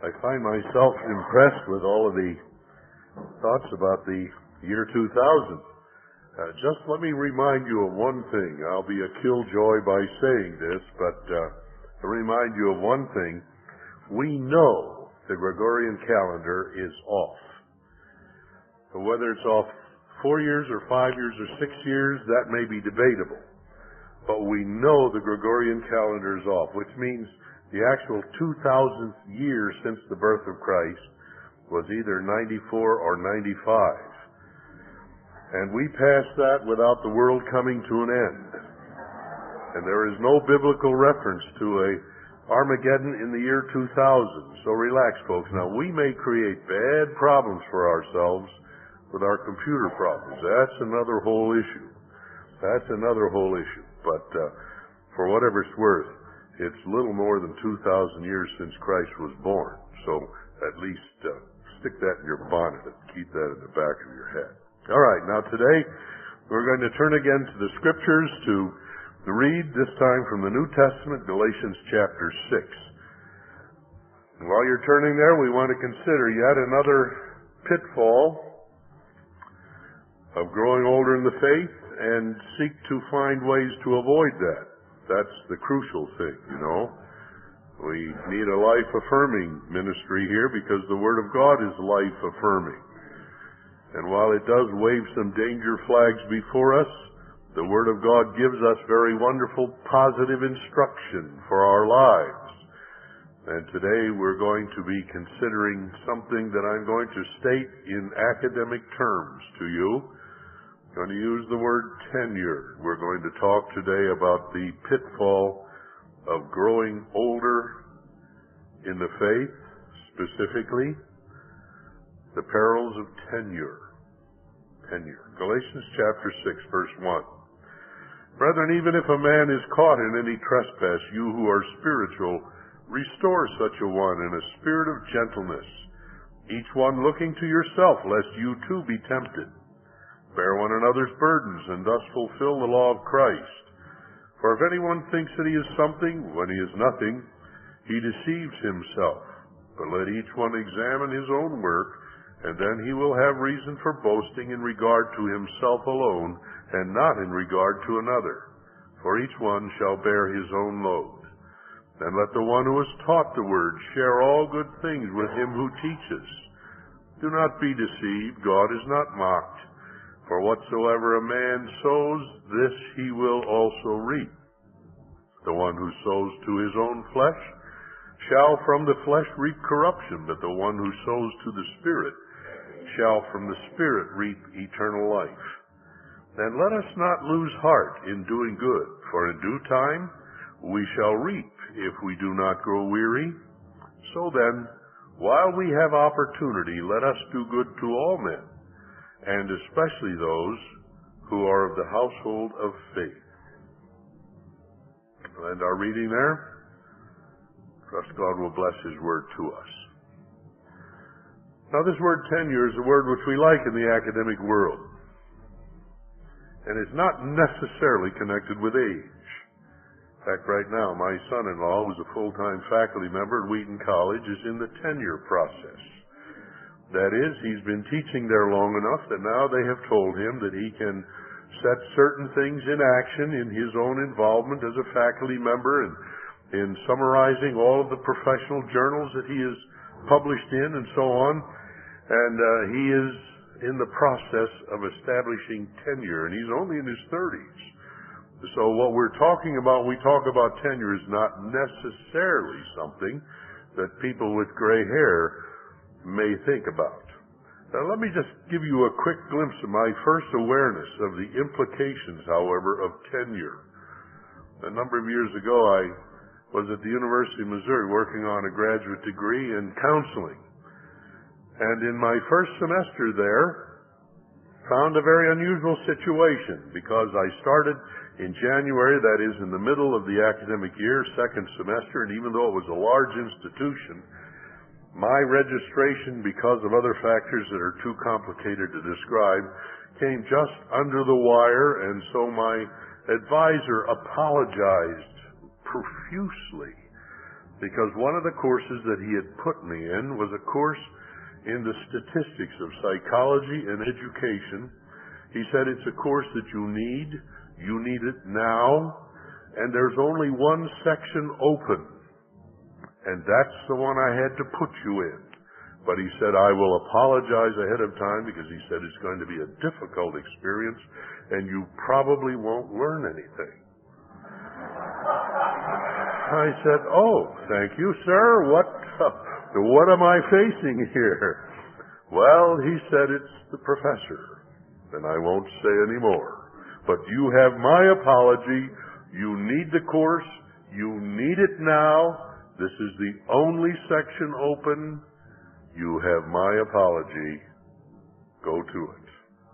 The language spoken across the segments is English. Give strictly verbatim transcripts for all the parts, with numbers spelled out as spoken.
I find myself impressed with all of the thoughts about the year two thousand. Uh, just let me remind you of one thing. I'll be a killjoy by saying this, but uh, to remind you of one thing. We know the Gregorian calendar is off. So whether it's off four years or five years or six years, that may be debatable. But we know the Gregorian calendar is off, which means the actual two thousandth year since the birth of Christ was either ninety-four or ninety-five. And we passed that without the world coming to an end. And there is no biblical reference to a Armageddon in the year two thousand. So relax, folks. Now, we may create bad problems for ourselves with our computer problems. That's another whole issue. That's another whole issue. But uh, for whatever it's worth, it's little more than two thousand years since Christ was born. So at least uh, stick that in your bonnet and keep that in the back of your head. All right, now today we're going to turn again to the Scriptures to read, this time from the New Testament, Galatians chapter six. And while you're turning there, we want to consider yet another pitfall of growing older in the faith and seek to find ways to avoid that. That's the crucial thing, you know. We need a life-affirming ministry here because the Word of God is life-affirming. And while it does wave some danger flags before us, the Word of God gives us very wonderful positive instruction for our lives. And today we're going to be considering something that I'm going to state in academic terms to you. I'm going to use the word tenure. We're going to talk today about the pitfall of growing older in the faith, specifically the perils of tenure. Tenure. Galatians chapter six, verse one. Brethren, even if a man is caught in any trespass, you who are spiritual, restore such a one in a spirit of gentleness, each one looking to yourself, lest you too be tempted. Bear one another's burdens, and thus fulfill the law of Christ. For if anyone thinks that he is something when he is nothing, he deceives himself. But let each one examine his own work, and then he will have reason for boasting in regard to himself alone, and not in regard to another. For each one shall bear his own load. Then let the one who has taught the word share all good things with him who teaches. Do not be deceived, God is not mocked. For whatsoever a man sows, this he will also reap. The one who sows to his own flesh shall from the flesh reap corruption, but the one who sows to the Spirit shall from the Spirit reap eternal life. Then let us not lose heart in doing good, for in due time we shall reap if we do not grow weary. So then, while we have opportunity, let us do good to all men, and especially those who are of the household of faith. And our reading there, trust God will bless His word to us. Now this word tenure is a word which we like in the academic world. And it's not necessarily connected with age. In fact, right now, my son-in-law, who's a full-time faculty member at Wheaton College, is in the tenure process. That is, he's been teaching there long enough that now they have told him that he can set certain things in action in his own involvement as a faculty member and in summarizing all of the professional journals that he has published in and so on. And uh, he is in the process of establishing tenure, and he's only in his thirties. So what we're talking about, we talk about tenure, is not necessarily something that people with gray hair may think about. Now let me just give you a quick glimpse of my first awareness of the implications, however, of tenure. A number of years ago, I was at the University of Missouri working on a graduate degree in counseling. And in my first semester there, found a very unusual situation because I started in January, that is in the middle of the academic year, second semester, and even though it was a large institution, my registration, because of other factors that are too complicated to describe, came just under the wire, and so my advisor apologized profusely because one of the courses that he had put me in was a course in the statistics of psychology and education. He said it's a course that you need, you need it now, and there's only one section open, and that's the one I had to put you in. But he said, I will apologize ahead of time because he said it's going to be a difficult experience and you probably won't learn anything. I said, oh, thank you, sir. What, what am I facing here? Well, he said, it's the professor, and I won't say any more. But you have my apology. You need the course. You need it now. This is the only section open. You have my apology. Go to it.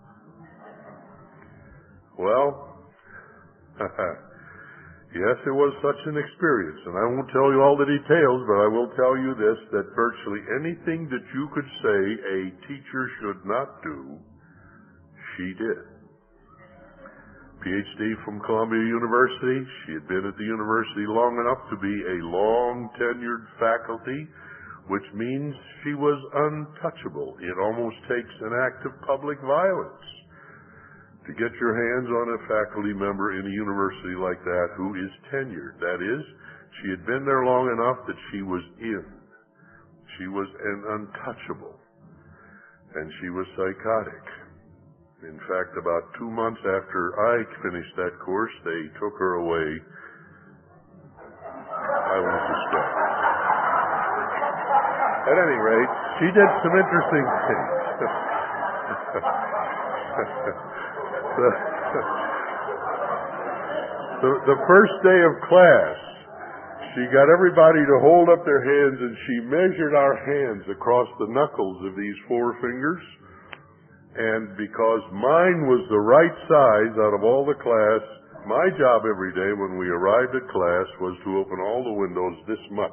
Well, yes, it was such an experience, and I won't tell you all the details, but I will tell you this, that virtually anything that you could say a teacher should not do, she did. P H D from Columbia University. She had been at the university long enough to be a long-tenured faculty, which means she was untouchable. It almost takes an act of public violence to get your hands on a faculty member in a university like that who is tenured. That is, she had been there long enough that she was in. She was an untouchable, and she was psychotic. In fact, about two months after I finished that course, they took her away. I won't describe. At any rate, she did some interesting things. the, the, the first day of class, she got everybody to hold up their hands, and she measured our hands across the knuckles of these four fingers. And because mine was the right size out of all the class, my job every day when we arrived at class was to open all the windows this much.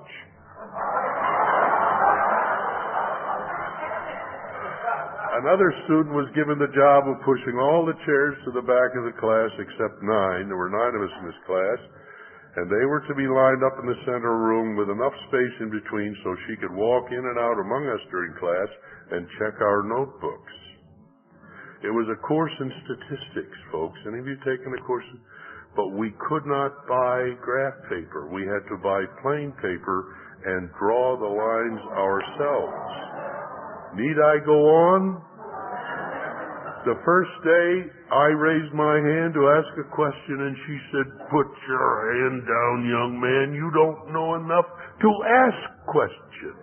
Another student was given the job of pushing all the chairs to the back of the class except nine. There were nine of us in this class, and they were to be lined up in the center room with enough space in between so she could walk in and out among us during class and check our notebooks. It was a course in statistics, folks. Any of you taken a course? But we could not buy graph paper. We had to buy plain paper and draw the lines ourselves. Need I go on? The first day, I raised my hand to ask a question, and she said, put your hand down, young man. You don't know enough to ask questions.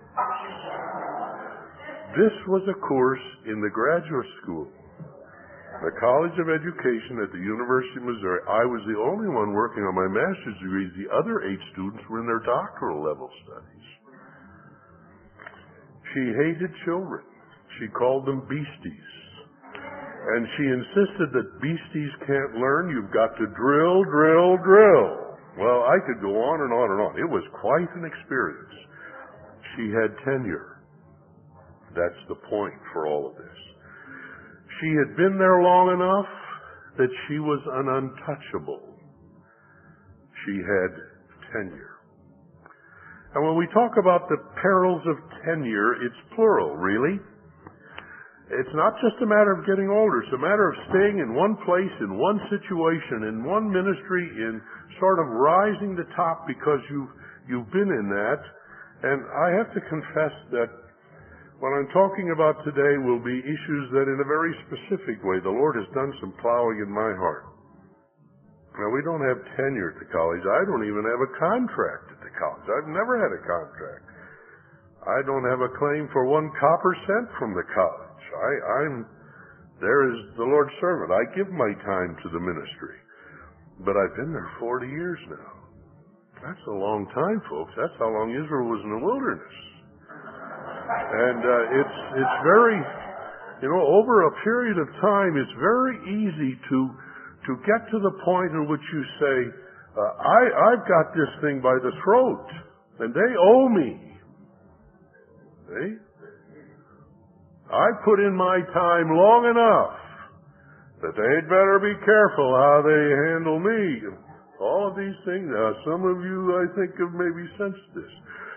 This was a course in the graduate school, the College of Education at the University of Missouri. I was the only one working on my master's degree. The other eight students were in their doctoral level studies. She hated children. She called them beasties. And she insisted that beasties can't learn. You've got to drill, drill, drill. Well, I could go on and on and on. It was quite an experience. She had tenure. That's the point for all of this. She had been there long enough that she was an untouchable. She had tenure. And when we talk about the perils of tenure, it's plural, really. It's not just a matter of getting older. It's a matter of staying in one place, in one situation, in one ministry, in sort of rising to top because you've, you've been in that. And I have to confess that what I'm talking about today will be issues that in a very specific way, the Lord has done some plowing in my heart. Now, we don't have tenure at the college. I don't even have a contract at the college. I've never had a contract. I don't have a claim for one copper cent from the college. I, I'm there as the Lord's servant. I give my time to the ministry. But I've been there forty years now. That's a long time, folks. That's how long Israel was in the wilderness. And uh, it's it's very, you know, over a period of time, it's very easy to to get to the point in which you say, uh, I, I've got this thing by the throat, and they owe me. See? I put in my time long enough that they'd better be careful how they handle me. All of these things. Now, some of you, I think, have maybe sensed this.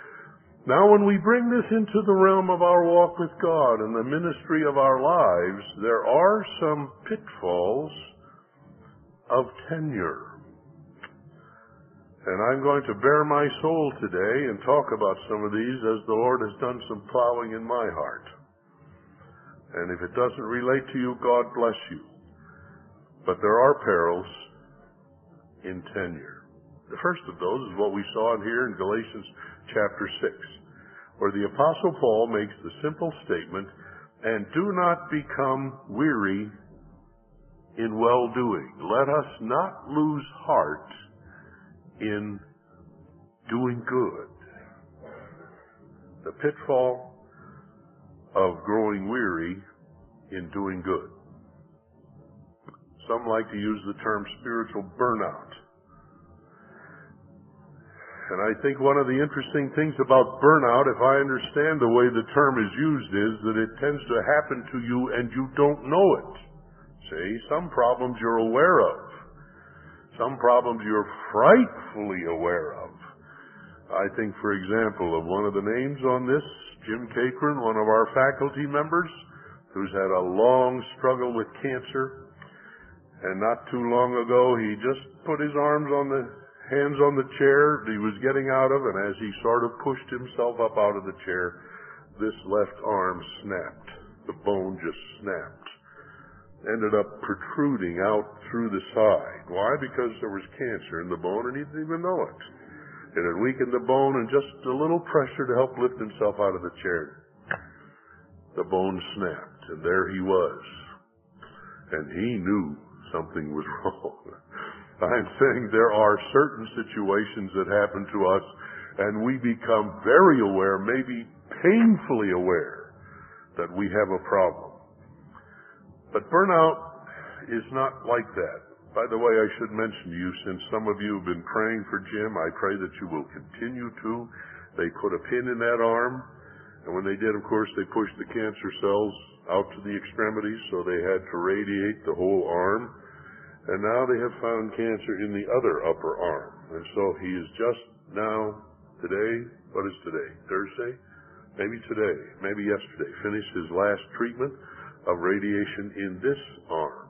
Now, when we bring this into the realm of our walk with God and the ministry of our lives, there are some pitfalls of tenure. And I'm going to bare my soul today and talk about some of these as the Lord has done some plowing in my heart. And if it doesn't relate to you, God bless you. But there are perils in tenure. The first of those is what we saw in here in Galatians chapter six, where the Apostle Paul makes the simple statement, and do not become weary in well-doing. Let us not lose heart in doing good. The pitfall of growing weary in doing good. Some like to use the term spiritual burnout. And I think one of the interesting things about burnout, if I understand the way the term is used, is that it tends to happen to you and you don't know it. See, some problems you're aware of. Some problems you're frightfully aware of. I think, for example, of one of the names on this, Jim Cakron, one of our faculty members, who's had a long struggle with cancer. And not too long ago, he just put his arms on the hands on the chair he was getting out of, and as he sort of pushed himself up out of the chair, this left arm snapped. The bone just snapped. Ended up protruding out through the side. Why? Because there was cancer in the bone and he didn't even know it. It had weakened the bone, and just a little pressure to help lift himself out of the chair, the bone snapped, and there he was. And he knew something was wrong. I'm saying there are certain situations that happen to us and we become very aware, maybe painfully aware, that we have a problem. But burnout is not like that. By the way, I should mention to you, since some of you have been praying for Jim, I pray that you will continue to. They put a pin in that arm, and when they did, of course, they pushed the cancer cells out to the extremities, so they had to radiate the whole arm. And now they have found cancer in the other upper arm. And so he is just now, today, what is today? Thursday? Maybe today, maybe yesterday, finished his last treatment of radiation in this arm.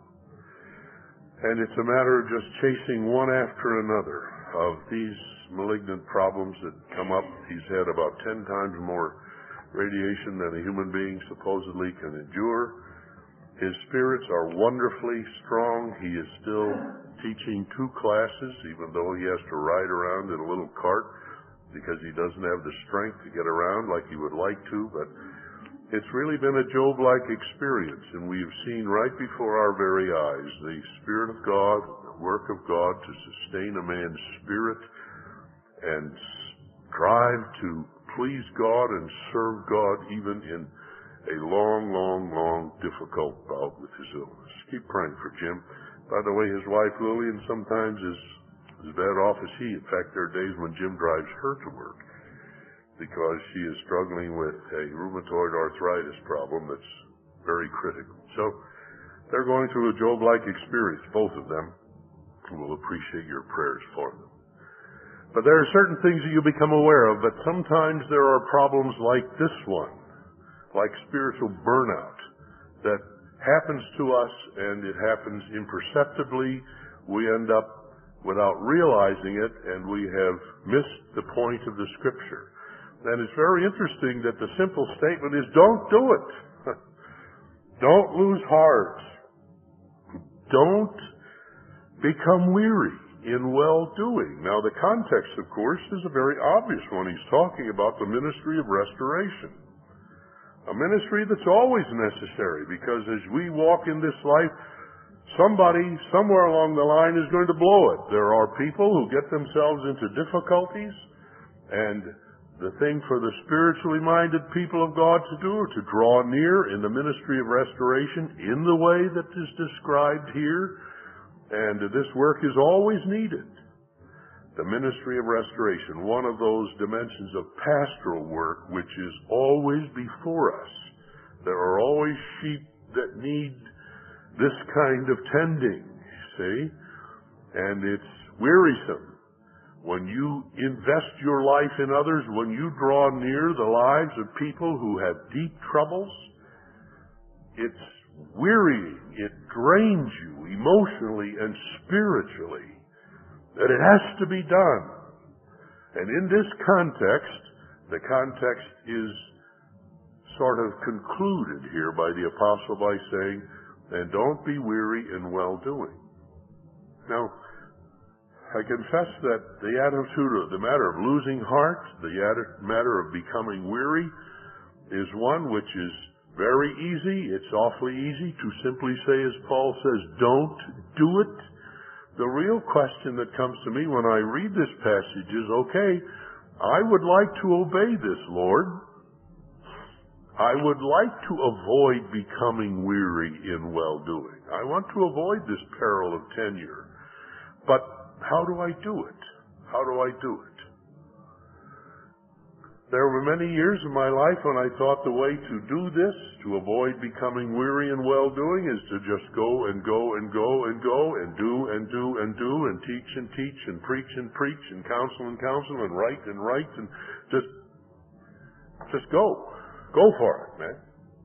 And it's a matter of just chasing one after another of these malignant problems that come up. He's had about ten times more radiation than a human being supposedly can endure. His spirits are wonderfully strong. He is still teaching two classes, even though he has to ride around in a little cart because he doesn't have the strength to get around like he would like to. But it's really been a Job-like experience, and we've seen right before our very eyes the Spirit of God, the work of God to sustain a man's spirit and strive to please God and serve God even in a long, long, long, difficult bout with his illness. Keep praying for Jim. By the way, his wife Lillian sometimes is as bad off as he. In fact, there are days when Jim drives her to work because she is struggling with a rheumatoid arthritis problem that's very critical. So they're going through a Job-like experience, both of them. We'll appreciate your prayers for them. But there are certain things that you become aware of, but sometimes there are problems like this one, like spiritual burnout, that happens to us, and it happens imperceptibly. We end up without realizing it, and we have missed the point of the Scripture. And it's very interesting that the simple statement is, don't do it. Don't lose heart. Don't become weary in well-doing. Now, the context, of course, is a very obvious one. He's talking about the ministry of restoration. A ministry that's always necessary, because as we walk in this life, somebody somewhere along the line is going to blow it. There are people who get themselves into difficulties, and the thing for the spiritually minded people of God to do are to draw near in the ministry of restoration in the way that is described here, and this work is always needed. The ministry of restoration, one of those dimensions of pastoral work which is always before us. There are always sheep that need this kind of tending, see? And it's wearisome when you invest your life in others, when you draw near the lives of people who have deep troubles, it's wearying. It drains you emotionally and spiritually. That it has to be done. And in this context, the context is sort of concluded here by the apostle by saying, and don't be weary in well-doing. Now, I confess that the attitude of the matter of losing heart, the matter of becoming weary, is one which is very easy. It's awfully easy to simply say, as Paul says, don't do it. The real question that comes to me when I read this passage is, okay, I would like to obey this, Lord. I would like to avoid becoming weary in well-doing. I want to avoid this peril of tenure. But how do I do it? How do I do it? There were many years in my life when I thought the way to do this, to avoid becoming weary in well-doing, is to just go and go and go and go and do and do and do and teach and teach and preach and preach and counsel and counsel and write and write and just, just go. Go for it, man.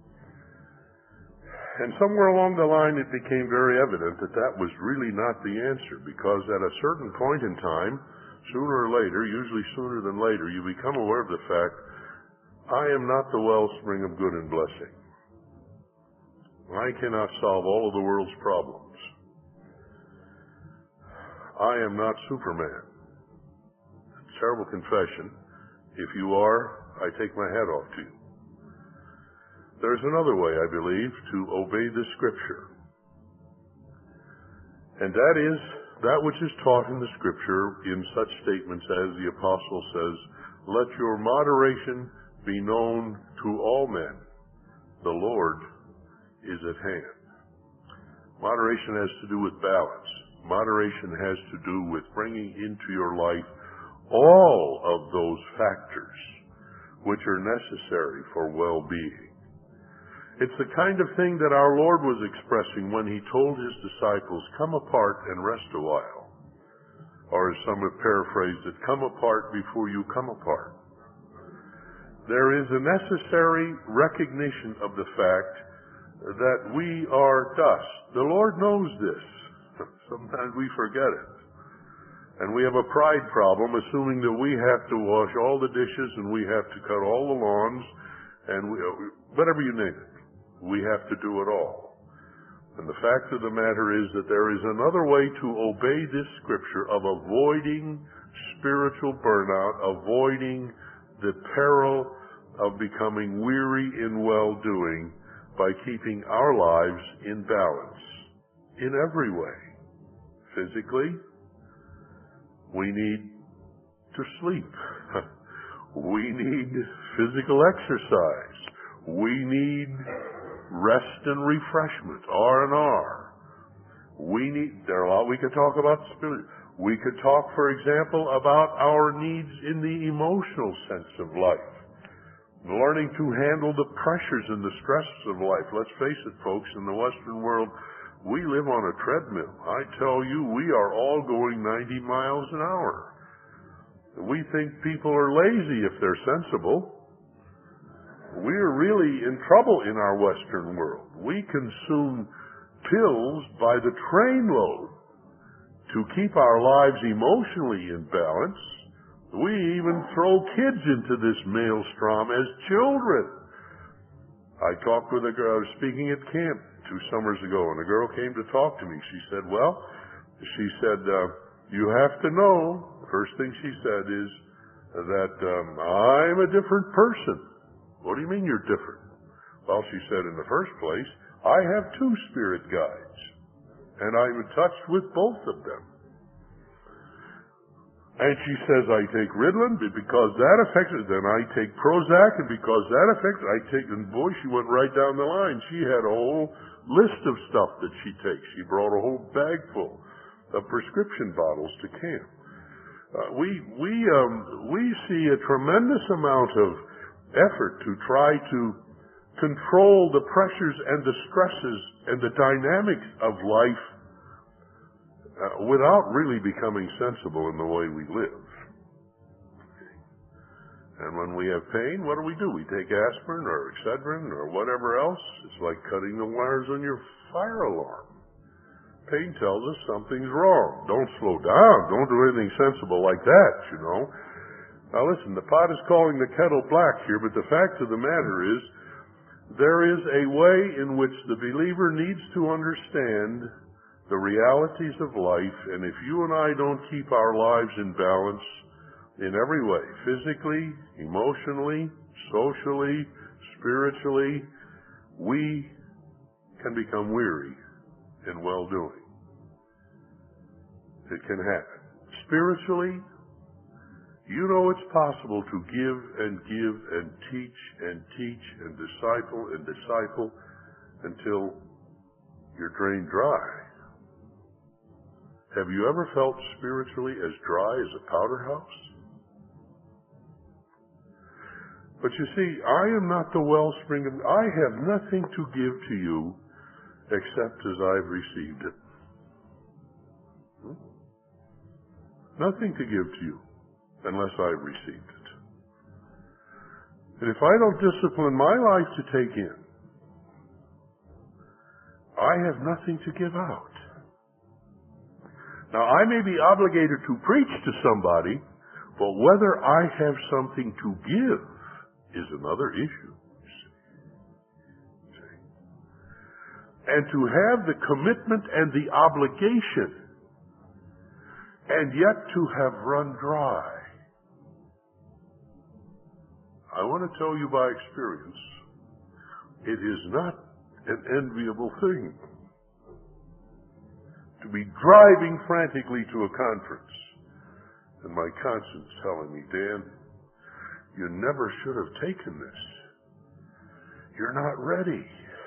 And somewhere along the line it became very evident that that was really not the answer, because at a certain point in time, sooner or later, usually sooner than later, you become aware of the fact, I am not the wellspring of good and blessing. I cannot solve all of the world's problems. I am not Superman. Terrible confession. If you are, I take my hat off to you. There's another way, I believe, to obey the Scripture. And that is that which is taught in the Scripture in such statements as the Apostle says, let your moderation be known to all men. The Lord is at hand. Moderation has to do with balance. Moderation has to do with bringing into your life all of those factors which are necessary for well-being. It's the kind of thing that our Lord was expressing when he told his disciples, come apart and rest a while. Or as some have paraphrased it, come apart before you come apart. There is a necessary recognition of the fact that we are dust. The Lord knows this. Sometimes we forget it. And we have a pride problem, assuming that we have to wash all the dishes and we have to cut all the lawns and we, whatever you name it. We have to do it all. And the fact of the matter is that there is another way to obey this Scripture of avoiding spiritual burnout, avoiding the peril of becoming weary in well-doing by keeping our lives in balance in every way. Physically, we need to sleep. We need physical exercise. We need rest and refreshment, R and R. We need, there are a lot we could talk about. We could talk, for example, about our needs in the emotional sense of life. Learning to handle the pressures and the stresses of life. Let's face it, folks, in the Western world, we live on a treadmill. I tell you, we are all going ninety miles an hour. We think people are lazy if they're sensible. We're really in trouble in our Western world. We consume pills by the trainload to keep our lives emotionally in balance. We even throw kids into this maelstrom as children. I talked with a girl, I was speaking at camp two summers ago, and a girl came to talk to me. She said, well, she said, uh, you have to know, the first thing she said is that um, I'm a different person. What do you mean you're different? Well, she said, in the first place, I have two spirit guides, and I'm in touch with both of them. And she says, I take Ritalin because that affects it. Then I take Prozac, and because that affects it, I take, and boy, she went right down the line. She had a whole list of stuff that she takes. She brought a whole bag full of prescription bottles to camp. Uh, we, we, um, we see a tremendous amount of effort to try to control the pressures and the stresses and the dynamics of life uh, without really becoming sensible in the way we live. And when we have pain, what do we do? We take aspirin or Excedrin or whatever else. It's like cutting the wires on your fire alarm. Pain tells us something's wrong. Don't slow down. Don't do anything sensible like that, you know. Now listen, the pot is calling the kettle black here, but the fact of the matter is, there is a way in which the believer needs to understand the realities of life, and if you and I don't keep our lives in balance in every way, physically, emotionally, socially, spiritually, we can become weary in well-doing. It can happen. Spiritually, you know it's possible to give and give and teach and teach and disciple and disciple until you're drained dry. Have you ever felt spiritually as dry as a powder house? But you see, I am not the wellspring of, I have nothing to give to you except as I've received it. Hmm? Nothing to give to you unless I've received it. And if I don't discipline my life to take in, I have nothing to give out. Now, I may be obligated to preach to somebody, but whether I have something to give is another issue. And to have the commitment and the obligation, and yet to have run dry. I want to tell you by experience, it is not an enviable thing to be driving frantically to a conference and my conscience telling me, Dan, you never should have taken this. You're not ready.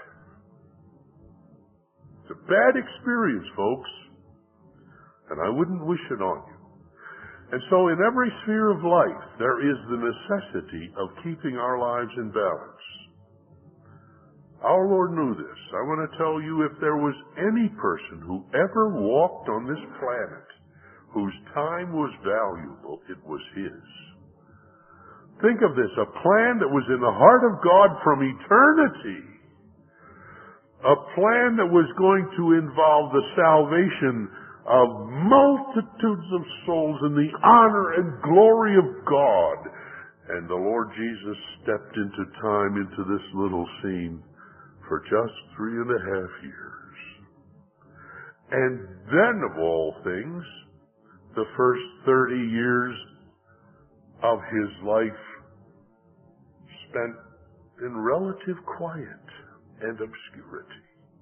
It's a bad experience, folks, and I wouldn't wish it on you. And so in every sphere of life, there is the necessity of keeping our lives in balance. Our Lord knew this. I want to tell you, if there was any person who ever walked on this planet whose time was valuable, it was his. Think of this, a plan that was in the heart of God from eternity. A plan that was going to involve the salvation of multitudes of souls in the honor and glory of God. And the Lord Jesus stepped into time, into this little scene, for just three and a half years. And then, of all things, the first thirty years of his life spent in relative quiet and obscurity.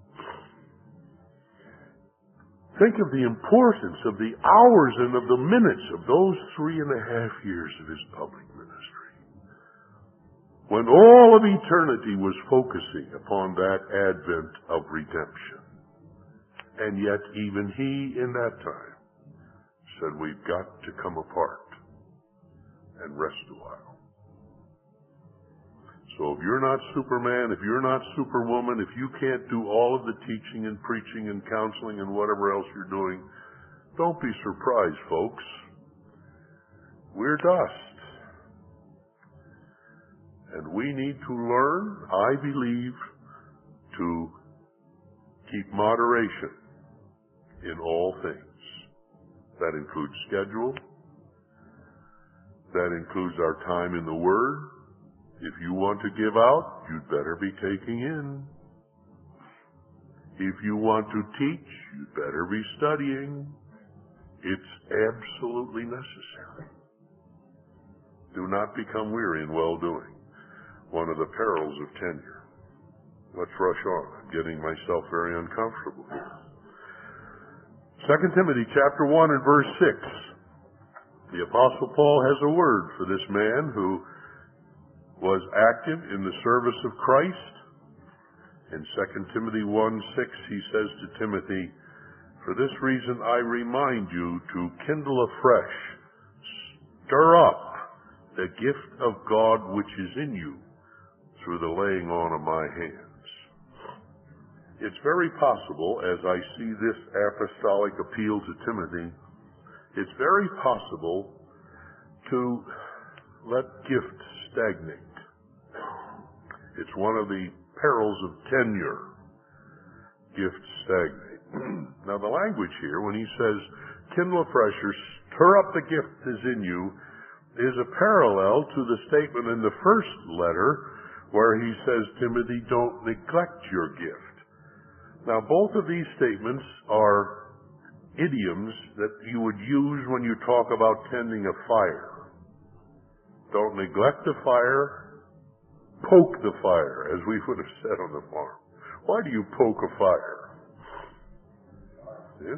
Think of the importance of the hours and of the minutes of those three and a half years of his public ministry, when all of eternity was focusing upon that advent of redemption. And yet even he, in that time, said, we've got to come apart and rest a while. So if you're not Superman, if you're not Superwoman, if you can't do all of the teaching and preaching and counseling and whatever else you're doing, don't be surprised, folks. We're dust. And we need to learn, I believe, to keep moderation in all things. That includes schedule. That includes our time in the Word. If you want to give out, you'd better be taking in. If you want to teach, you'd better be studying. It's absolutely necessary. Do not become weary in well-doing. One of the perils of tenure. Let's rush on. I'm getting myself very uncomfortable here. Second Timothy chapter one and verse six. The Apostle Paul has a word for this man who was active in the service of Christ. In Second Timothy one six, he says to Timothy, for this reason I remind you to kindle afresh, stir up the gift of God which is in you through the laying on of my hands. It's very possible, as I see this apostolic appeal to Timothy, it's very possible to let gift stagnate. It's one of the perils of tenure. Gift stagnate. Now the language here, when he says, kindle afresh or stir up the gift that is in you, is a parallel to the statement in the first letter where he says, Timothy, don't neglect your gift. Now both of these statements are idioms that you would use when you talk about tending a fire. Don't neglect the fire, poke the fire, as we would have said on the farm. Why do you poke a fire? See?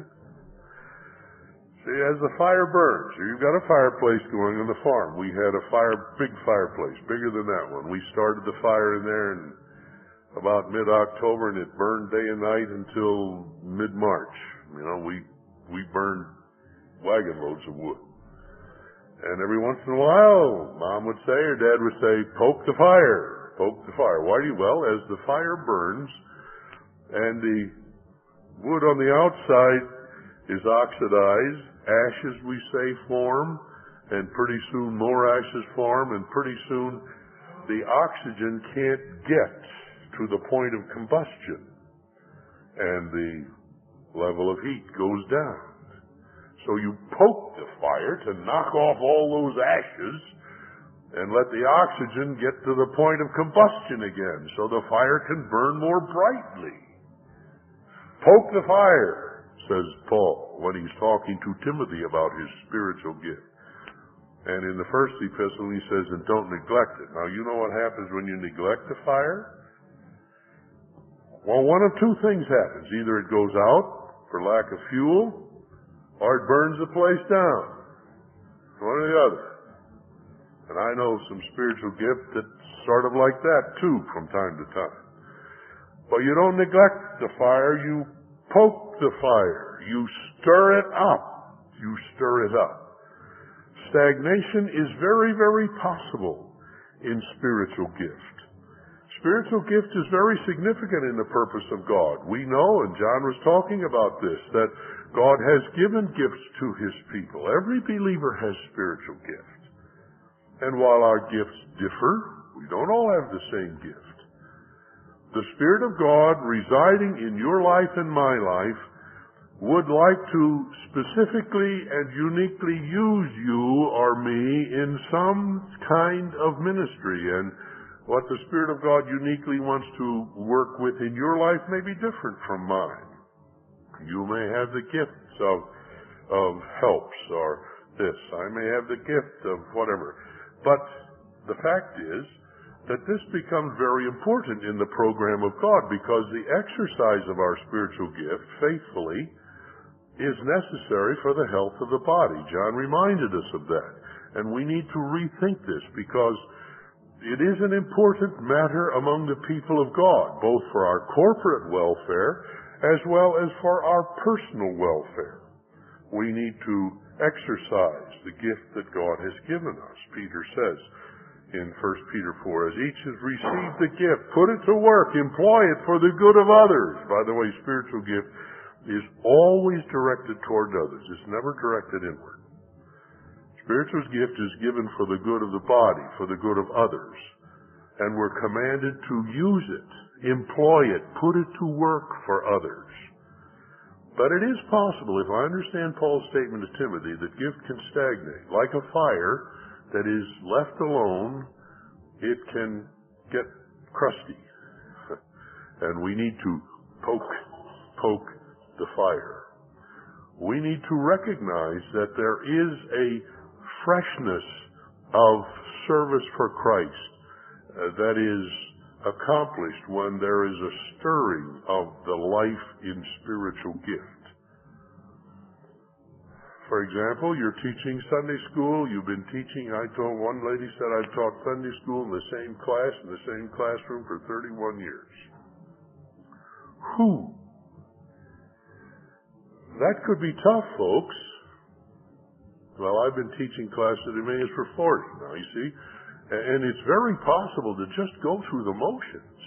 See, as the fire burns, you've got a fireplace going on the farm. We had a fire, big fireplace, bigger than that one. We started the fire in there in about mid-October, and it burned day and night until mid-March. You know, we we burned wagon loads of wood. And every once in a while, Mom would say, or Dad would say, poke the fire, poke the fire. Why do you? Well, as the fire burns, and the wood on the outside is oxidized, ashes, we say, form, and pretty soon more ashes form, and pretty soon the oxygen can't get to the point of combustion, and the level of heat goes down. So you poke the fire to knock off all those ashes and let the oxygen get to the point of combustion again, so the fire can burn more brightly. Poke the fire, says Paul when he's talking to Timothy about his spiritual gift. And in the first epistle he says, and don't neglect it. Now you know what happens when you neglect the fire? Well, one of two things happens. Either it goes out for lack of fuel, or it burns the place down. One or the other. And I know some spiritual gift that's sort of like that too from time to time. But you don't neglect the fire, you poke the fire. You stir it up. You stir it up. Stagnation is very, very possible in spiritual gift. Spiritual gift is very significant in the purpose of God. We know, and John was talking about this, that God has given gifts to His people. Every believer has spiritual gifts. And while our gifts differ, we don't all have the same gift. The Spirit of God residing in your life and my life would like to specifically and uniquely use you or me in some kind of ministry. And what the Spirit of God uniquely wants to work with in your life may be different from mine. You may have the gifts of, of helps or this. I may have the gift of whatever. But the fact is that this becomes very important in the program of God, because the exercise of our spiritual gift faithfully is necessary for the health of the body. John reminded us of that. And we need to rethink this, because it is an important matter among the people of God, both for our corporate welfare as well as for our personal welfare. We need to exercise the gift that God has given us. Peter says in First Peter four, as each has received the gift, put it to work, employ it for the good of others. By the way, spiritual gift is always directed toward others. It's never directed inward. Spiritual gift is given for the good of the body, for the good of others. And we're commanded to use it, employ it, put it to work for others. But it is possible, if I understand Paul's statement to Timothy, that gift can stagnate. Like a fire that is left alone, it can get crusty. And we need to poke, poke the fire. We need to recognize that there is a freshness of service for Christ uh, that is accomplished when there is a stirring of the life in spiritual gift. For example, you're teaching Sunday school, you've been teaching, I told one lady said I've taught Sunday school in the same class, in the same classroom for thirty-one years. Whew! That could be tough, folks. Well, I've been teaching classes at Emmaus for forty now, you see. And it's very possible to just go through the motions.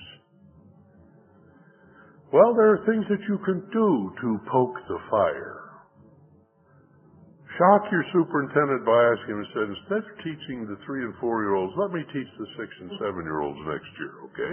Well, there are things that you can do to poke the fire. shock your superintendent by asking him, said, instead of teaching the three and four-year-olds, let me teach the six and seven-year-olds next year, okay?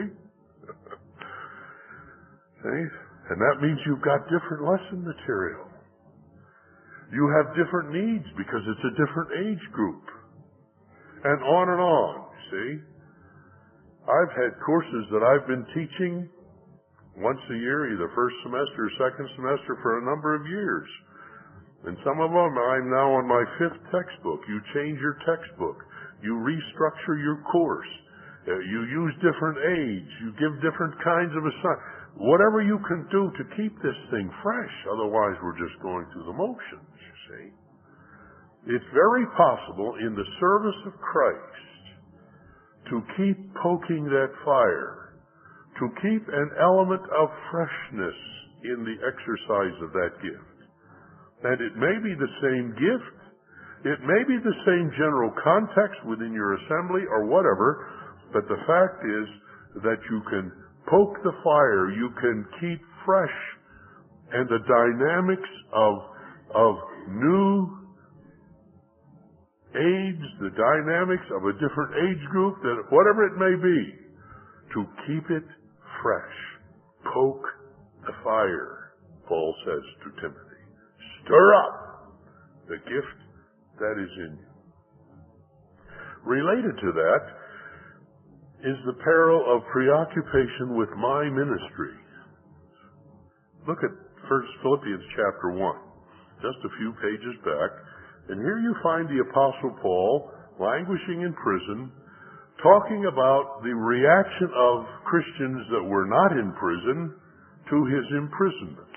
See? And that means you've got different lesson material. You have different needs because it's a different age group. And on and on, see? I've had courses that I've been teaching once a year, either first semester or second semester, for a number of years. And some of them, I'm now on my fifth textbook. You change your textbook. You restructure your course. Uh, you use different aids. You give different kinds of assignments. Whatever you can do to keep this thing fresh. Otherwise, we're just going through the motions, you see. It's very possible in the service of Christ to keep poking that fire, to keep an element of freshness in the exercise of that gift. And it may be the same gift, it may be the same general context within your assembly or whatever, but the fact is that you can poke the fire, you can keep fresh, and the dynamics of, of new age, the dynamics of a different age group, that whatever it may be, to keep it fresh. Poke the fire, Paul says to Timothy. Stir up the gift that is in you. Related to that is the peril of preoccupation with my ministry. Look at First Philippians chapter one, just a few pages back, and here you find the Apostle Paul languishing in prison, talking about the reaction of Christians that were not in prison to his imprisonment.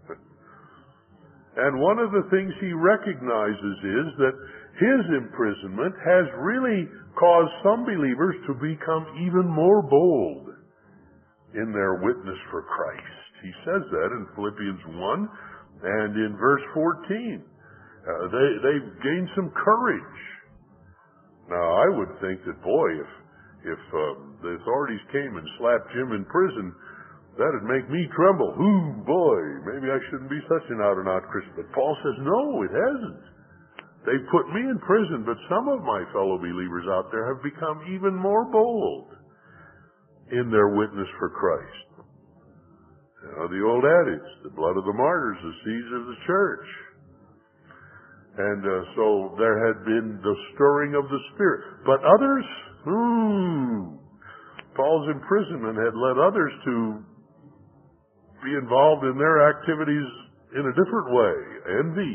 And one of the things he recognizes is that his imprisonment has really caused some believers to become even more bold in their witness for Christ. He says that in Philippians one and in verse fourteen. Uh, they, they've gained some courage. Now, I would think that, boy, if, if um, the authorities came and slapped Jim in prison, that'd make me tremble. Ooh, boy, maybe I shouldn't be such an out-and-out Christian. But Paul says, no, it hasn't. They put me in prison, but some of my fellow believers out there have become even more bold in their witness for Christ. You know, the old adage, the blood of the martyrs, the seeds of the church. And uh, so there had been the stirring of the Spirit. But others, hmm, Paul's imprisonment had led others to be involved in their activities in a different way, envy,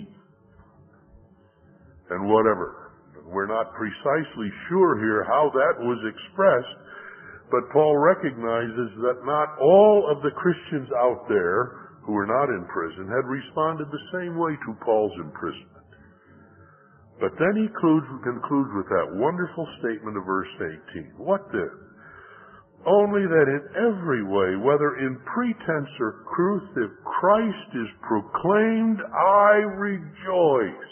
and whatever. We're not precisely sure here how that was expressed, but Paul recognizes that not all of the Christians out there who were not in prison had responded the same way to Paul's imprisonment. But then he concludes with that wonderful statement of verse eighteen. What then? Only that in every way, whether in pretense or truth, if Christ is proclaimed, I rejoice.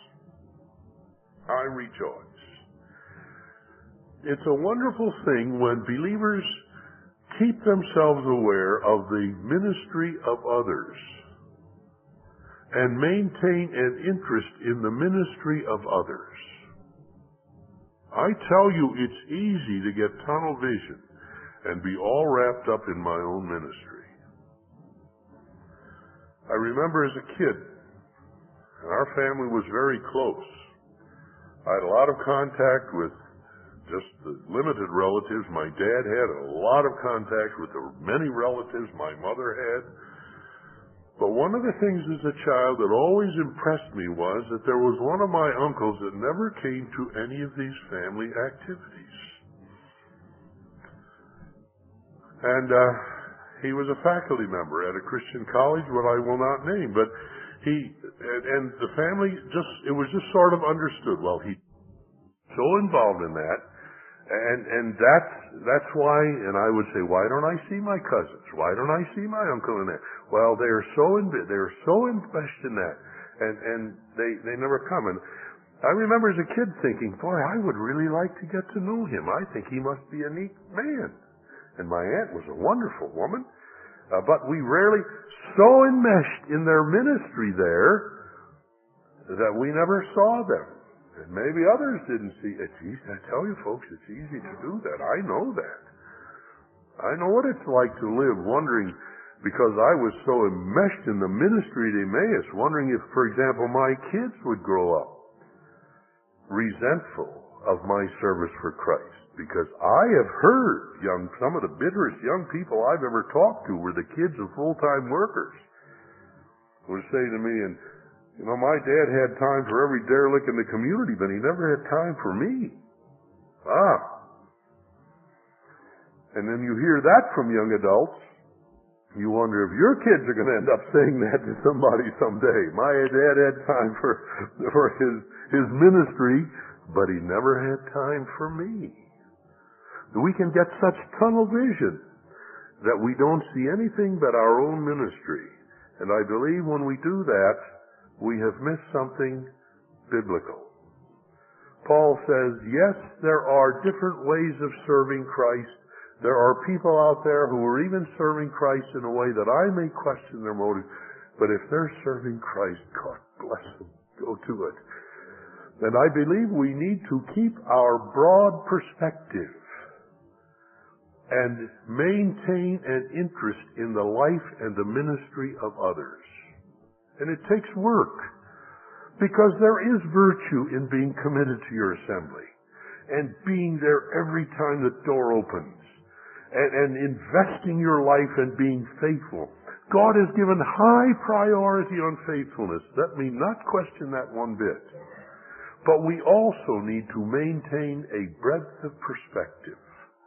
I rejoice. It's a wonderful thing when believers keep themselves aware of the ministry of others and maintain an interest in the ministry of others. I tell you, it's easy to get tunnel vision and be all wrapped up in my own ministry. I remember as a kid, and our family was very close. I had a lot of contact with just the limited relatives. My dad had a lot of contact with the many relatives my mother had. But one of the things as a child that always impressed me was that there was one of my uncles that never came to any of these family activities. And uh, he was a faculty member at a Christian college, what I will not name. But he, and, and the family just, it was just sort of understood. Well, he's so involved in that. And, and that's, that's why, and I would say, why don't I see my cousins? Why don't I see my uncle in that? Well, they are so in, they're so invested in that. And, and they, they never come. And I remember as a kid thinking, boy, I would really like to get to know him. I think he must be a neat man. And my aunt was a wonderful woman. Uh, but we rarely, so enmeshed in their ministry there, that we never saw them. And maybe others didn't see it. Geez, I tell you folks, it's easy to do that. I know that. I know what it's like to live wondering, because I was so enmeshed in the ministry at Emmaus, wondering if, for example, my kids would grow up resentful of my service for Christ. Because I have heard young, some of the bitterest young people I've ever talked to were the kids of full-time workers, who would say to me, and you know, my dad had time for every derelict in the community, but he never had time for me. Ah. And then you hear that from young adults. You wonder if your kids are going to end up saying that to somebody someday. My dad had time for, for his, his ministry, but he never had time for me. We can get such tunnel vision that we don't see anything but our own ministry. And I believe when we do that, we have missed something biblical. Paul says, yes, there are different ways of serving Christ. There are people out there who are even serving Christ in a way that I may question their motive. But if they're serving Christ, God bless them. Go to it. And I believe we need to keep our broad perspective and maintain an interest in the life and the ministry of others. And it takes work, because there is virtue in being committed to your assembly and being there every time the door opens and, and investing your life and being faithful. God has given high priority on faithfulness. Let me not question that one bit. But we also need to maintain a breadth of perspective.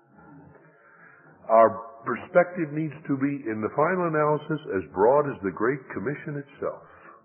Our perspective needs to be, in the final analysis, as broad as the Great Commission itself.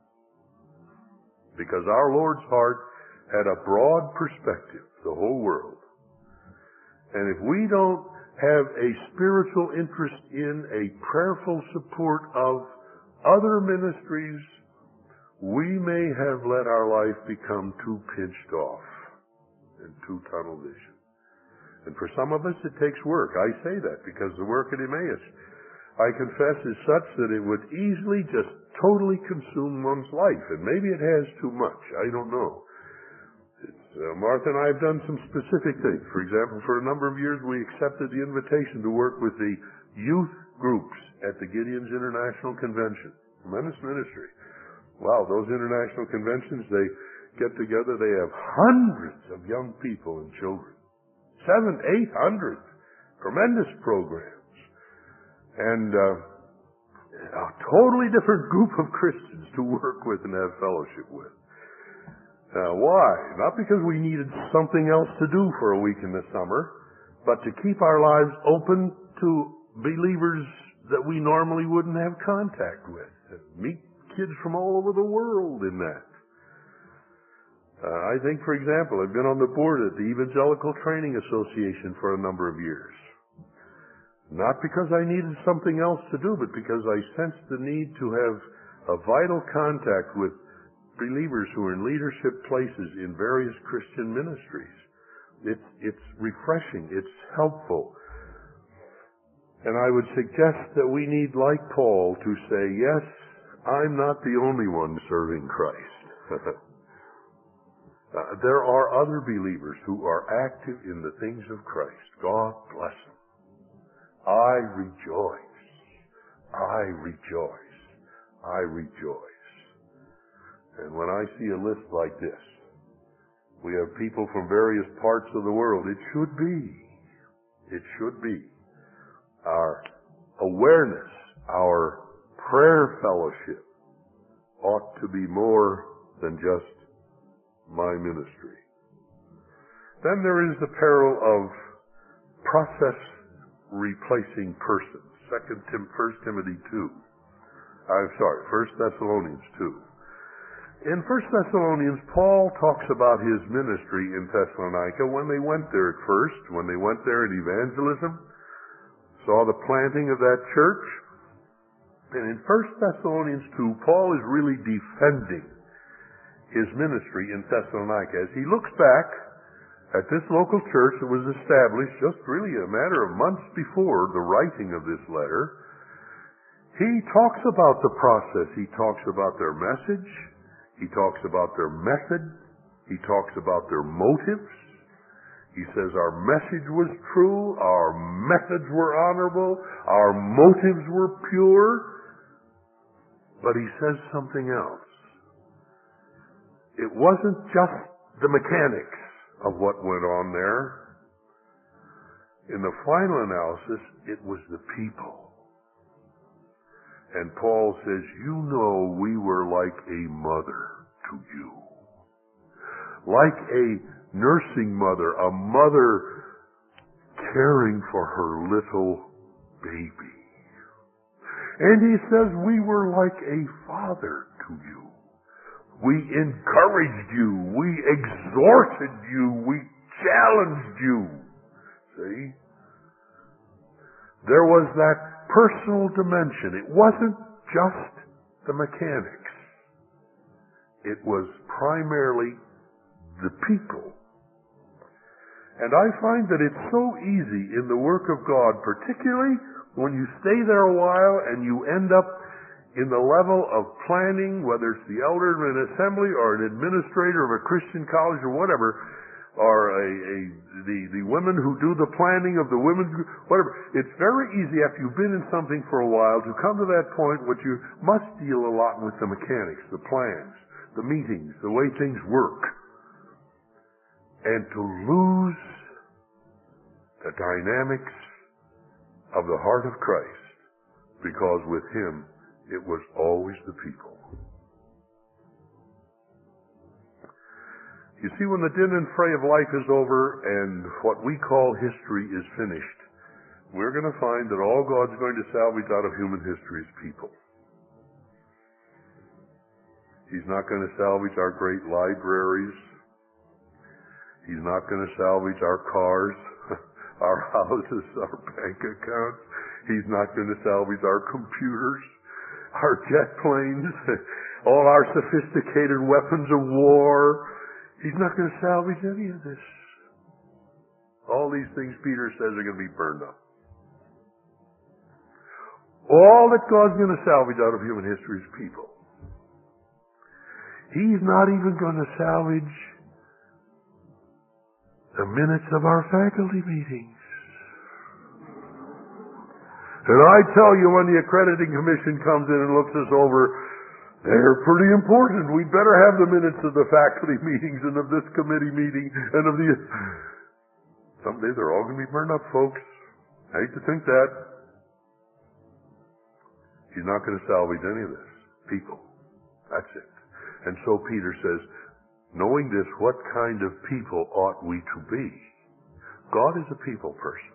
Because our Lord's heart had a broad perspective, the whole world. And if we don't have a spiritual interest in a prayerful support of other ministries, we may have let our life become too pinched off and too tunnel vision. And for some of us, it takes work. I say that because the work at Emmaus, I confess, is such that it would easily just totally consume one's life. And maybe it has too much. I don't know. It's, uh, Martha and I have done some specific things. For example, for a number of years, we accepted the invitation to work with the youth groups at the Gideon's International Convention. Tremendous ministry. Wow, those international conventions, they get together, they have hundreds of young people and children. Seven, eight hundred. Tremendous programs. And uh, a totally different group of Christians to work with and have fellowship with. Now, why? Not because we needed something else to do for a week in the summer, but to keep our lives open to believers that we normally wouldn't have contact with. And meet kids from all over the world in that. Uh, I think, for example, I've been on the board at the Evangelical Training Association for a number of years. Not because I needed something else to do, but because I sensed the need to have a vital contact with believers who are in leadership places in various Christian ministries. It's, it's refreshing. It's helpful. And I would suggest that we need, like Paul, to say, yes, I'm not the only one serving Christ. Uh, there are other believers who are active in the things of Christ. God bless them. I rejoice. I rejoice. I rejoice. And when I see a list like this, we have people from various parts of the world. It should be. It should be. Our awareness, our prayer fellowship ought to be more than just my ministry. Then there is the peril of process replacing persons. Second Tim, First Timothy two. I'm sorry, First Thessalonians two. In First Thessalonians, Paul talks about his ministry in Thessalonica when they went there at first, when they went there in evangelism, saw the planting of that church. And in First Thessalonians two, Paul is really defending his ministry in Thessalonica. As he looks back at this local church that was established just really a matter of months before the writing of this letter, he talks about the process. He talks about their message. He talks about their method. He talks about their motives. He says our message was true, our methods were honorable, our motives were pure. But he says something else. It wasn't just the mechanics of what went on there. In the final analysis, it was the people. And Paul says, you know we were like a mother to you. Like a nursing mother, a mother caring for her little baby. And he says we were like a father to you. We encouraged you. We exhorted you. We challenged you. See? There was that personal dimension. It wasn't just the mechanics. It was primarily the people. And I find that it's so easy in the work of God, particularly when you stay there a while and you end up in the level of planning, whether it's the elder of an assembly or an administrator of a Christian college or whatever, or a, a the, the women who do the planning of the women's group, whatever. It's very easy after you've been in something for a while to come to that point which you must deal a lot with the mechanics, the plans, the meetings, the way things work. And to lose the dynamics of the heart of Christ, because with Him it was always the people. You see, when the din and fray of life is over and what we call history is finished, we're going to find that all God's going to salvage out of human history is people. He's not going to salvage our great libraries. He's not going to salvage our cars, our houses, our bank accounts. He's not going to salvage our computers, our jet planes, all our sophisticated weapons of war. He's not going to salvage any of this. All these things, Peter says, are going to be burned up. All that God's going to salvage out of human history is people. He's not even going to salvage the minutes of our faculty meetings. And I tell you, when the accrediting commission comes in and looks us over, they're pretty important. We'd better have the minutes of the faculty meetings and of this committee meeting and of the... Someday they're all going to be burned up, folks. I hate to think that. He's not going to salvage any of this. People. That's it. And so Peter says, knowing this, what kind of people ought we to be? God is a people person.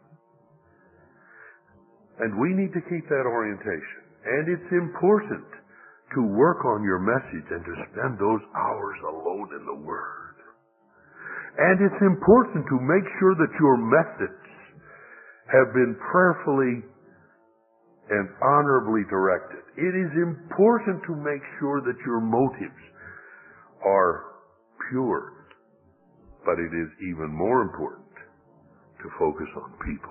And we need to keep that orientation. And it's important to work on your message and to spend those hours alone in the Word. And it's important to make sure that your methods have been prayerfully and honorably directed. It is important to make sure that your motives are pure. But it is even more important to focus on people.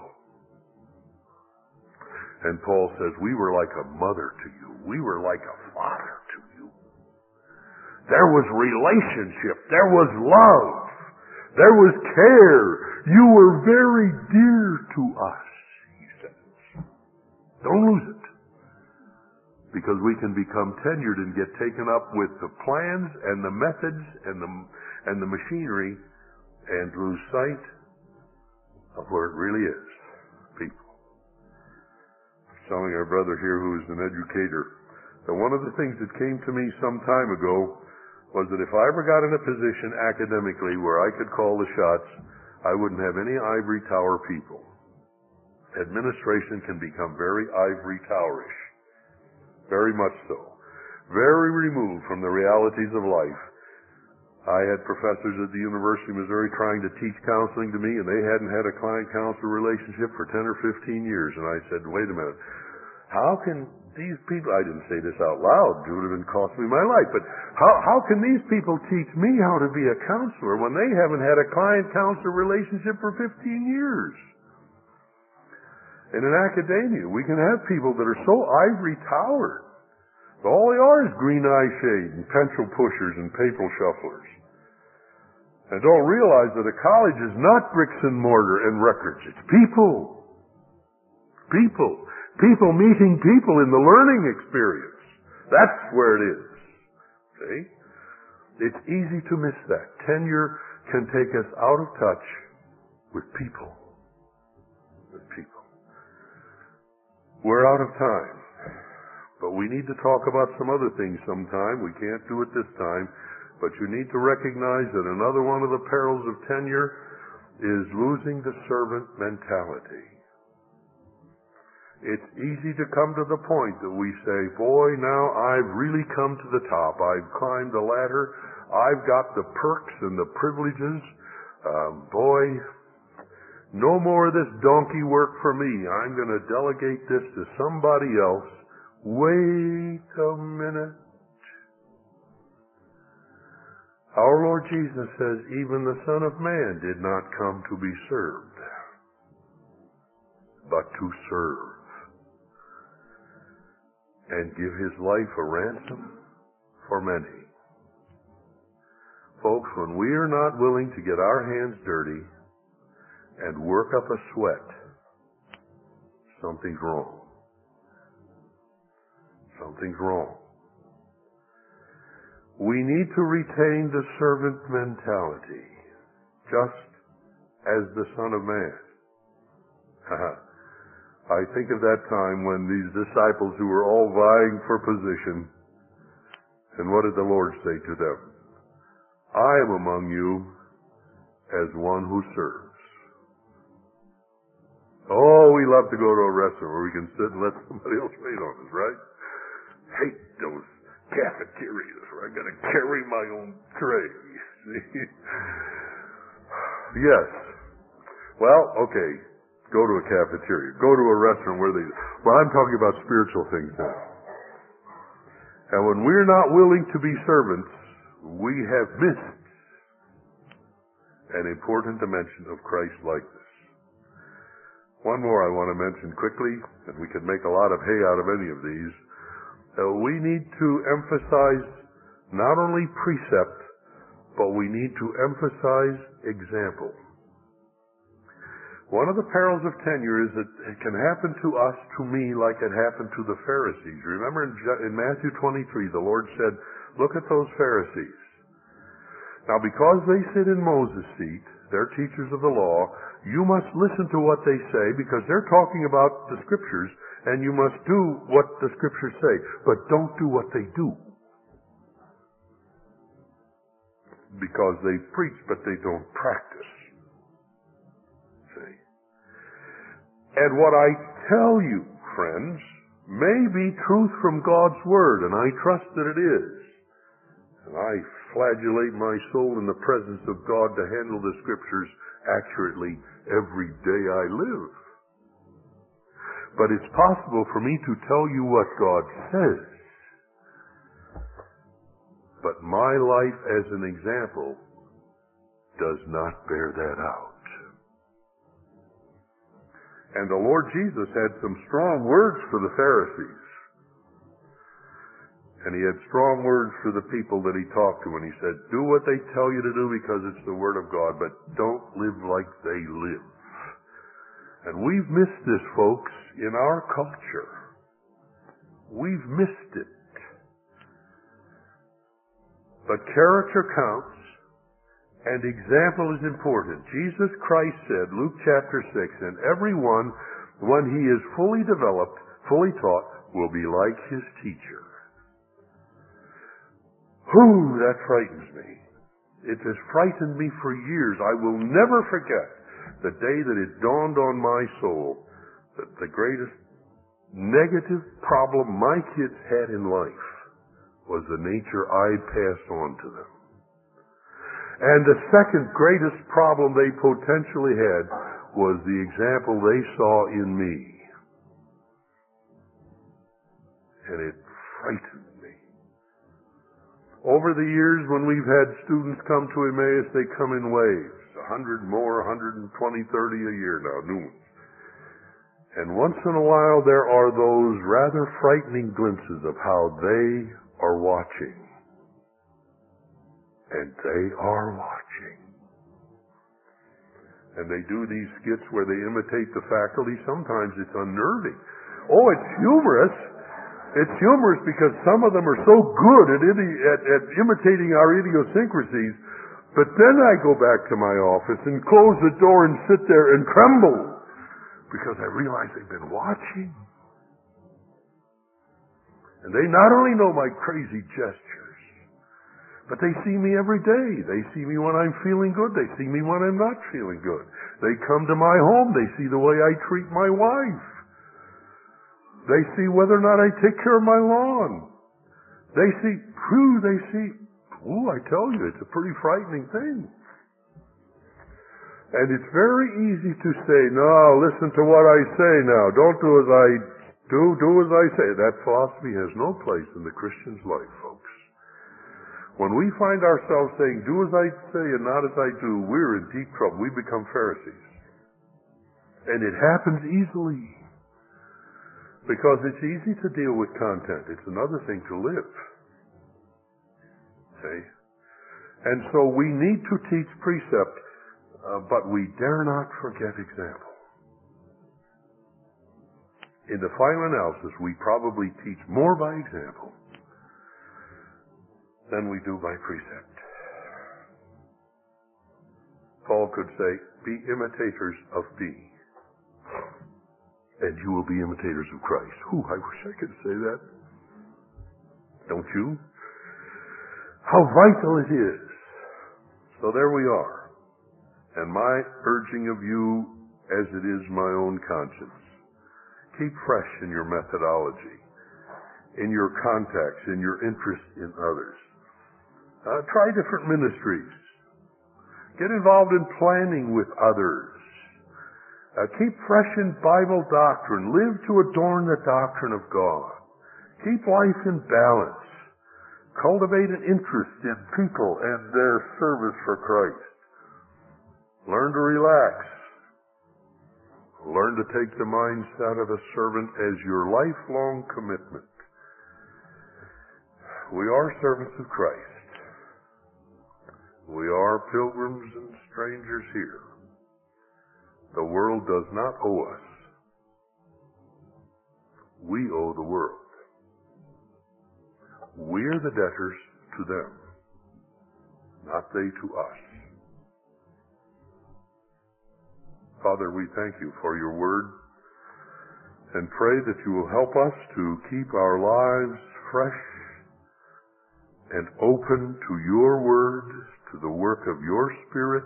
And Paul says, we were like a mother to you. We were like a father to you. There was relationship. There was love. There was care. You were very dear to us, he says. Don't lose it. Because we can become tenured and get taken up with the plans and the methods and the, and the machinery and lose sight of where it really is. People. Telling our brother here who is an educator that one of the things that came to me some time ago was that if I ever got in a position academically where I could call the shots, I wouldn't have any ivory tower people. Administration can become very ivory towerish. Very much so. Very removed from the realities of life. I had professors at the University of Missouri trying to teach counseling to me, and they hadn't had a client-counselor relationship for ten or fifteen years. And I said, wait a minute, how can these people, I didn't say this out loud, it would have been cost me my life, but how, how can these people teach me how to be a counselor when they haven't had a client-counselor relationship for fifteen years? And in academia, we can have people that are so ivory-towered All they are is green eye shade and pencil pushers and paper shufflers. And don't realize that a college is not bricks and mortar and records. It's people. People. People meeting people in the learning experience. That's where it is. See? It's easy to miss that. Tenure can take us out of touch with people. With people. We're out of time. But we need to talk about some other things sometime. We can't do it this time. But you need to recognize that another one of the perils of tenure is losing the servant mentality. It's easy to come to the point that we say, boy, now I've really come to the top. I've climbed the ladder. I've got the perks and the privileges. Um, boy, no more of this donkey work for me. I'm going to delegate this to somebody else. Wait a minute. Our Lord Jesus says, even the Son of Man did not come to be served, but to serve and give his life a ransom for many. Folks, when we are not willing to get our hands dirty and work up a sweat, something's wrong. Something's wrong. We need to retain the servant mentality, just as the Son of Man. I think of that time when these disciples who were all vying for position, and what did the Lord say to them? I am among you as one who serves. Oh, we love to go to a restaurant where we can sit and let somebody else wait on us, right? Hate those cafeterias where I got to carry my own tray. Yes. Well, okay. Go to a cafeteria. Go to a restaurant where they... Well, I'm talking about spiritual things now. And when we're not willing to be servants, we have missed an important dimension of Christ-likeness. One more I want to mention quickly, and we could make a lot of hay out of any of these. Uh, we need to emphasize not only precept, but we need to emphasize example. One of the perils of tenure is that it can happen to us, to me, like it happened to the Pharisees. Remember in, in Matthew twenty-three, the Lord said, look at those Pharisees. Now, because they sit in Moses' seat, they're teachers of the law, you must listen to what they say because they're talking about the Scriptures, and you must do what the Scriptures say, but don't do what they do. Because they preach, but they don't practice. See? And what I tell you, friends, may be truth from God's Word, and I trust that it is. And I flagellate my soul in the presence of God to handle the Scriptures accurately every day I live. But it's possible for me to tell you what God says. But my life as an example does not bear that out. And the Lord Jesus had some strong words for the Pharisees. And he had strong words for the people that he talked to. And he said, do what they tell you to do because it's the Word of God, but don't live like they live. And we've missed this, folks, in our culture. We've missed it. But character counts, and example is important. Jesus Christ said, Luke chapter six, and everyone, when he is fully developed, fully taught, will be like his teacher. Whew, that frightens me. It has frightened me for years. I will never forget the day that it dawned on my soul that the greatest negative problem my kids had in life was the nature I passed on to them. And the second greatest problem they potentially had was the example they saw in me. And it frightened me. Over the years, when we've had students come to Emmaus, they come in waves. A hundred more, a hundred and twenty, thirty a year now, new ones. And once in a while there are those rather frightening glimpses of how they are watching. And they are watching. And they do these skits where they imitate the faculty. Sometimes it's unnerving. Oh, it's humorous. It's humorous because some of them are so good at, idi- at, at imitating our idiosyncrasies. But then I go back to my office and close the door and sit there and tremble. Because I realize they've been watching. And they not only know my crazy gestures, but they see me every day. They see me when I'm feeling good. They see me when I'm not feeling good. They come to my home. They see the way I treat my wife. They see whether or not I take care of my lawn. They see, whew, they see, ooh, I tell you, it's a pretty frightening thing. And it's very easy to say, no, listen to what I say now. Don't do as I do, do as I say. That philosophy has no place in the Christian's life, folks. When we find ourselves saying, do as I say and not as I do, we're in deep trouble. We become Pharisees. And it happens easily. Because it's easy to deal with content. It's another thing to live. See? And so we need to teach precept. Uh, but we dare not forget example. In the final analysis, we probably teach more by example than we do by precept. Paul could say, be imitators of me, and you will be imitators of Christ. Ooh, I wish I could say that. Don't you? How vital it is. So there we are. And my urging of you, as it is my own conscience, keep fresh in your methodology, in your contacts, in your interest in others. Uh, try different ministries. Get involved in planning with others. Uh, keep fresh in Bible doctrine. Live to adorn the doctrine of God. Keep life in balance. Cultivate an interest in people and their service for Christ. Learn to relax. Learn to take the mindset of a servant as your lifelong commitment. We are servants of Christ. We are pilgrims and strangers here. The world does not owe us. We owe the world. We are the debtors to them, not they to us. Father, we thank you for your word and pray that you will help us to keep our lives fresh and open to your word, to the work of your Spirit.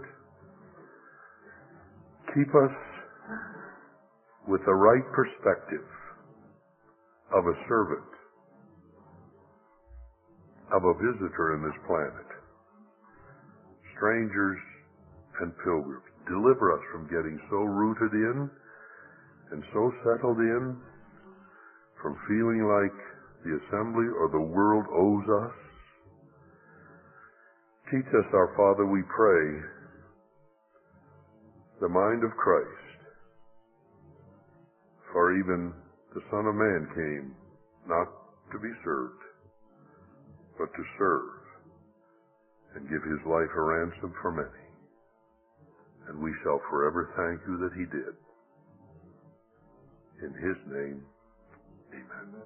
Keep us with the right perspective of a servant, of a visitor in this planet, strangers and pilgrims. Deliver us from getting so rooted in and so settled in, from feeling like the assembly or the world owes us. Teach us, our Father, we pray, the mind of Christ. For even the Son of Man came not to be served, but to serve and give his life a ransom for many. And we shall forever thank you that he did. In his name, amen.